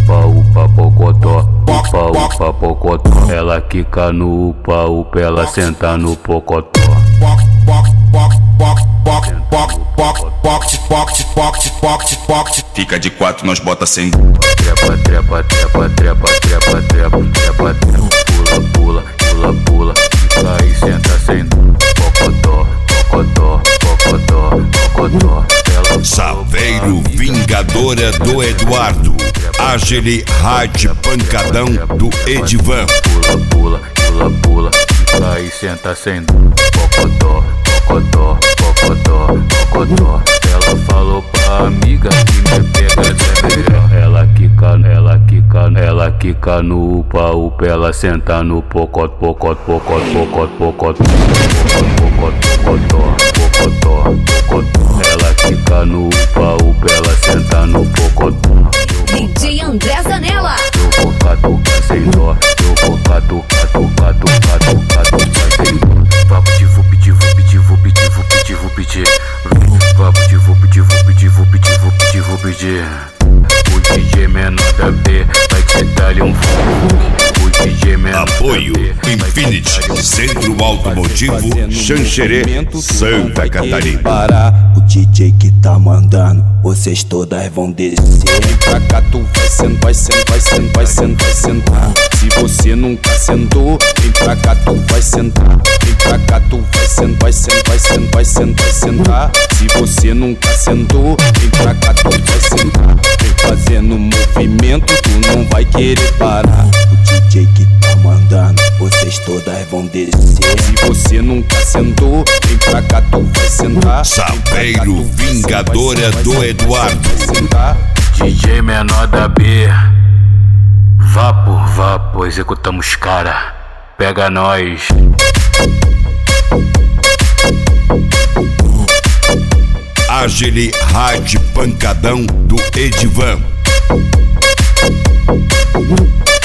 upa, pocotó, upa, pocotó. Ela quica no upa, ela senta no pocotó. Fica de quatro, nós bota sem. Trepa, trepa, trepa, trepa, trepa, trepa, trepa, trepa. Pula, pula, pula, fica e senta sem. Pocotó, pocotó, pocotó, pocotó. Saveiro Vingadora do Eduardo. Agile Rádio Pancadão do Edivan. Pula, pula, pula, pula, fica e senta sem. Pocotó, pocotó, pocotó, pocotó. Ela falou pra amiga que me pega é melhor. Ela quica no upa, ela senta no pocotó, pocotó, pocotó, pocotó, pocotó, pocotó, pocotó. Ela quica no upa, ela senta no pocotó. DJ André Zanella. Eu vou catucar sem dó, eu vou catucar, tucar, tucar, tucar, tucar sem dó. Vá pedir, vou pedir, vou pedir, vou pedir, vou pedir, vou pedir. Vá pedir, vou pedir, vou pedir, vou pedir, vou pedir, vou pedir. O DJ menor da B vai te dar um fogo. O DJ menor Apoio Infinity, Centro Automotivo, Xanxerê, Santa Catarina. Parar o DJ que tá mandando, vocês todas vão descer. Vem pra cá, tu vai sendo, vai sendo, vai sendo, vai sendo, vai sentar. Se você nunca sentou, vem pra cá, tu vai sentar. Vem pra cá, tu vai sendo, vai sendo, vai sendo, vai sendo, vai sentar. Se você nunca sentou, vem pra cá, tu vai sentar. Vem fazendo movimento, tu não vai querer parar. O DJ que tá mandando, vocês todas vão descer. Se você nunca sentou, vem pra cá, tu vai sentar. Saveiro Vingadora do Eduardo. DJ menor da B. Vá por vapo, executamos cara. Pega nós. Agile Rádio Pancadão do Edivan.